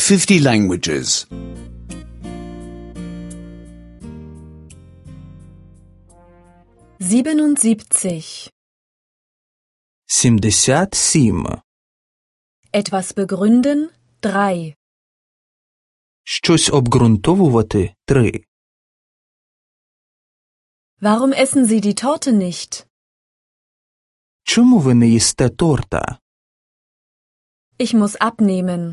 50 languages. 77. 77. Etwas begründen 3. Щось обґрунтовувати 3. Warum essen Sie die Torte nicht? Чому ви не їсте торта? Ich muss abnehmen.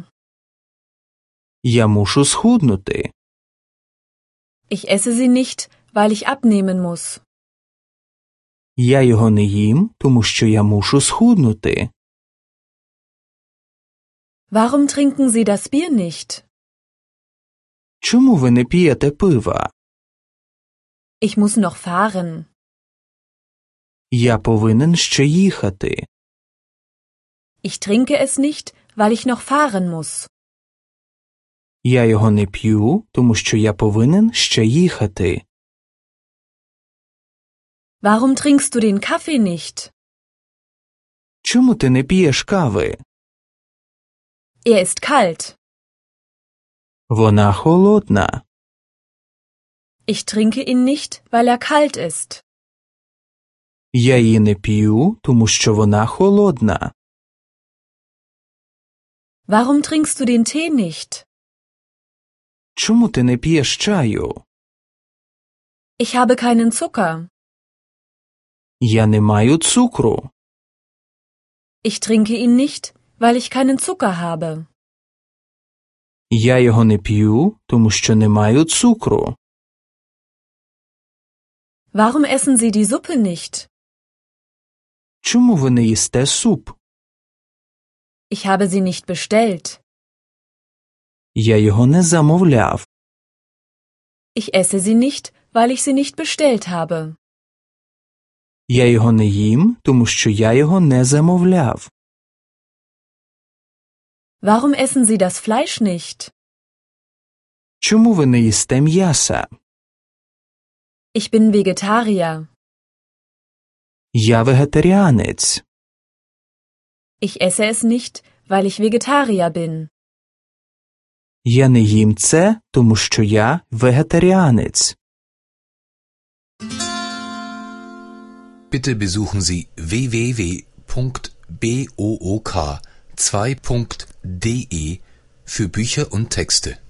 Я мушу схуднути. Ich esse sie nicht, weil ich abnehmen muss. Я його не їм, тому що я мушу схуднути. Warum trinken Sie das Bier nicht? Чому ви не п'єте пива? Ich muss noch fahren. Я повинен ще їхати. Ich trinke es nicht, weil ich noch fahren muss. Я його не п'ю, тому що я повинен ще їхати. Warum trinkst du den Kaffee nicht? Чому ти не п'єш кави? Er ist kalt. Вона холодна. Ich trinke ihn nicht, weil er kalt ist. Я її не п'ю, тому що вона холодна. Warum trinkst du den Tee nicht? Чому ти не п'єш чаю? Ich habe keinen Zucker. Я не маю цукру. Ich trinke ihn nicht, weil ich keinen Zucker habe. Я його не п'ю, тому що не маю цукру. Warum essen Sie die Suppe nicht? Чому ви не їсте суп? Ich habe sie nicht bestellt. Я його не замовляв. Ich esse sie nicht, weil ich sie nicht bestellt habe. Я його не їм, тому що я його не замовляв. Warum essen Sie das Fleisch nicht? Чому ви не їсте м'яса? Ich bin Vegetarier. Я вегетаріанець. Ich esse es nicht, weil ich Vegetarier bin. Я не їм це, тому що я вегетаріанець. Bitte besuchen Sie www.book2.de für Bücher und Texte.